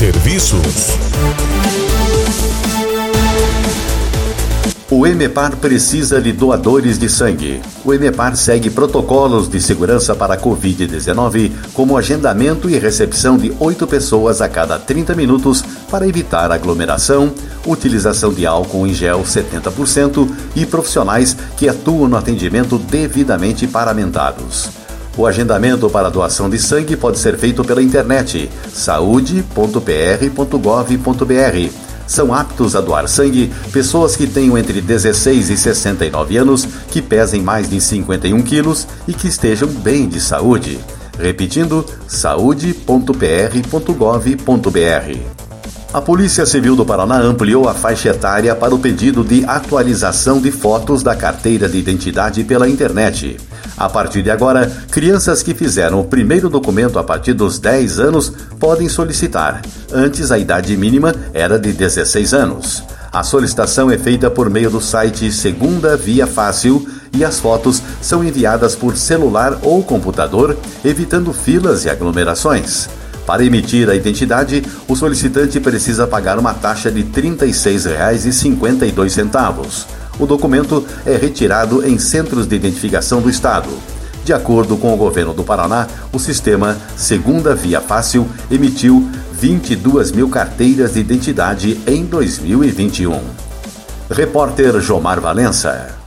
Serviços. O EMEPAR precisa de doadores de sangue. O EMEPAR segue protocolos de segurança para a Covid-19, como agendamento e recepção de 8 pessoas a cada 30 minutos para evitar aglomeração, utilização de álcool em gel 70% e profissionais que atuam no atendimento devidamente paramentados. O agendamento para doação de sangue pode ser feito pela internet saude.pr.gov.br. São aptos a doar sangue pessoas que tenham entre 16 e 69 anos, que pesem mais de 51 quilos e que estejam bem de saúde. Repetindo, saude.pr.gov.br. A Polícia Civil do Paraná ampliou a faixa etária para o pedido de atualização de fotos da carteira de identidade pela internet. A partir de agora, crianças que fizeram o primeiro documento a partir dos 10 anos podem solicitar. Antes, a idade mínima era de 16 anos. A solicitação é feita por meio do site Segunda Via Fácil e as fotos são enviadas por celular ou computador, evitando filas e aglomerações. Para emitir a identidade, o solicitante precisa pagar uma taxa de R$ 36,52. O documento é retirado em centros de identificação do Estado. De acordo com o governo do Paraná, o sistema Segunda Via Fácil emitiu 22 mil carteiras de identidade em 2021. Repórter Jomar Valença.